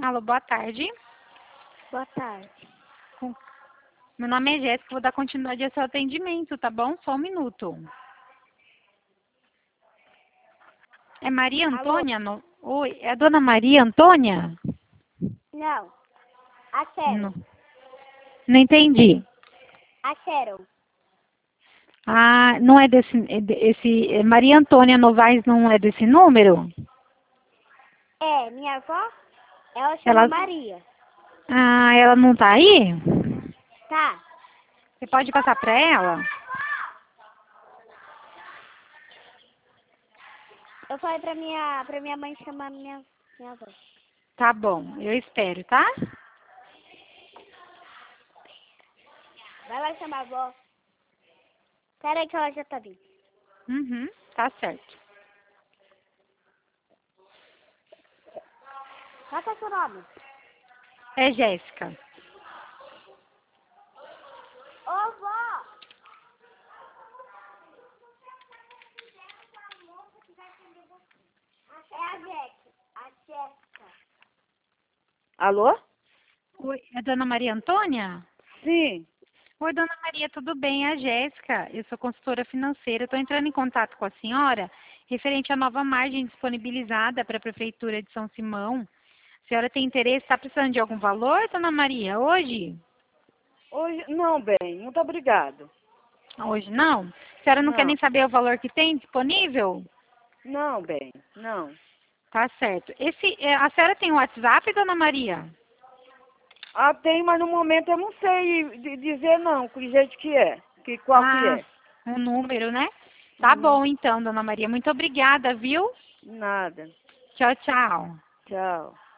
Alô, boa tarde. Boa tarde. Meu nome é Jéssica, vou dar continuidade ao seu atendimento, tá bom? Só um minuto. É Maria Antônia? Oi, é a dona Maria Antônia? Não. A Sharon. Não entendi. A Sharon. Ah, não é Maria Antônia Novaes não é desse número? É, minha avó, ela chama Maria. Ah, ela não tá aí? Tá. Você pode passar para ela? Eu falei pra minha mãe chamar minha avó. Tá bom, eu espero, tá? Vai lá chamar a avó. Pera aí que ela já tá vindo. Uhum, tá certo. Qual que é o seu nome? É Jéssica. Ô, vó! É a Jéssica. Alô? Oi, é Dona Maria Antônia? Sim. Oi, Dona Maria, tudo bem? É a Jéssica. Eu sou consultora financeira. Estou entrando em contato com a senhora referente à nova margem disponibilizada para a Prefeitura de São Simão. A senhora tem interesse? Está precisando de algum valor, Dona Maria, hoje? Hoje, não, bem, muito obrigado. Hoje não? A senhora não quer nem saber o valor que tem disponível? Não, bem, não. Tá certo. A senhora tem o WhatsApp, Dona Maria? Ah, tem, mas no momento eu não sei dizer não, que jeito que é, qual que é. O número, né? Tá bom então, Dona Maria. Muito obrigada, viu? Nada. Tchau, tchau. Tchau.